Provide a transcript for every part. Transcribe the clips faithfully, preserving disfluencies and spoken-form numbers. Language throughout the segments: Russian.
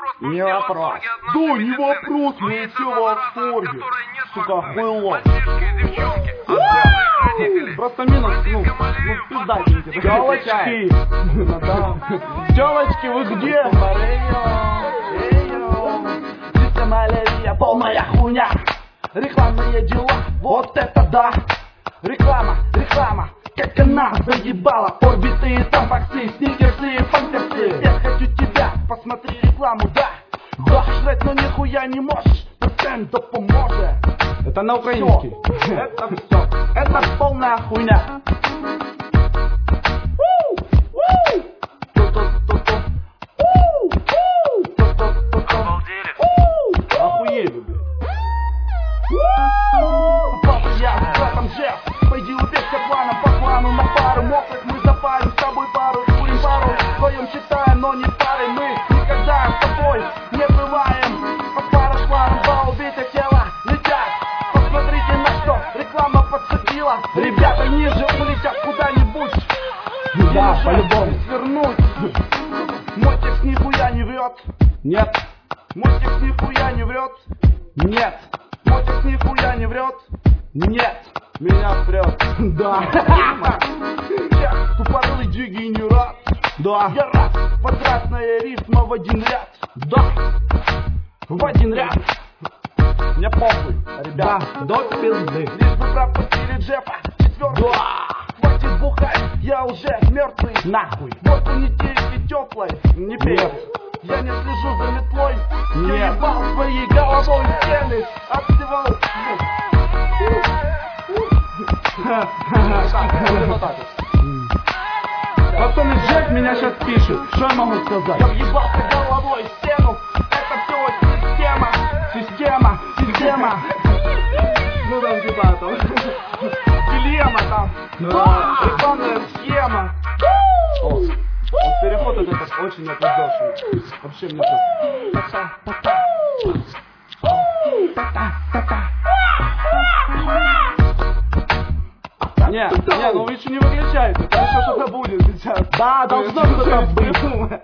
Не вопрос. Да, не вопрос, мы все в восторге. Сука, хуйло. Просто минус, ну, ну пиздатенький. Тёлочки. Тёлочки, вы где? Листья малярия, полная хуйня. Рекламные дела, вот это да. Реклама, реклама, как она заебала. Орбиты, тампаксы, сникерсы, пантерсы. Я хочу тебя, посмотри рекламу, да. Да, жрать, но нихуя не можешь. Пациент да поможет. Это на украинский. Это все, это полная хуйня. Охуели, блядь. Папа, я в этом же. Пойди убейся планом, по плану на пару мокрых. Мы запарим с тобой пару, курим пару. Вдвоем считаем, но не парой. Мы никогда с тобой не бываем. По пару шкварам, два убитых тела летят. Посмотрите на что реклама подсадила. Ребята ниже улетят куда-нибудь. Да, по-любому. Свернуть. Мой текст нихуя не врет. Нет, Мой текст нихуя не врет. нет, Мой текст нихуя не врет. нет. Меня врет. Да. Я тупорылый дегенерат. Да. Я рад. Квадратная рифма в один ряд. Да. В один ряд. Мне похуй, ребят. Да. До пизды. Лишь бы пропустили Джеффа четвертый. Да. Хватит бухать, я уже мертвый. Нахуй. Вот у недельки теплой. Не пей. Нет. Я не слежу за метлой. Я Нет. ебал своей головой стены. От всего. Пацаны, Джек меня сейчас пишет. Что я могу Я сказать? въебался головой в стену. Это все система. Система. Система. Ну там типа там. Дилемма там. Да. Рекламная схема. О, вот переход вот этот очень опоздавший. Вообще мне Не, не, ну вы еще не выключайте. Там еще что-то будет сейчас. Да, должно что-то быть.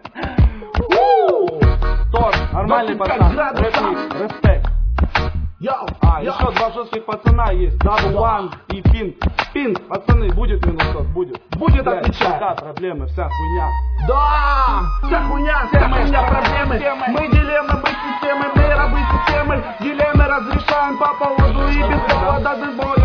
Тоже нормальный пацан. Рэпник, респект. Йоу, А, еще два жестких пацана есть. Дабл Ван и Пинк. Пинк, пацаны, будет минусов, будет. Будет, Блядь, отвечай. Да, проблемы, вся хуйня. Да! Вся хуйня, вся хуйня, проблемы. Мы дилеммы, мы системы, мы рабы системы. Дилеммы разрешаем по поводу и без повода.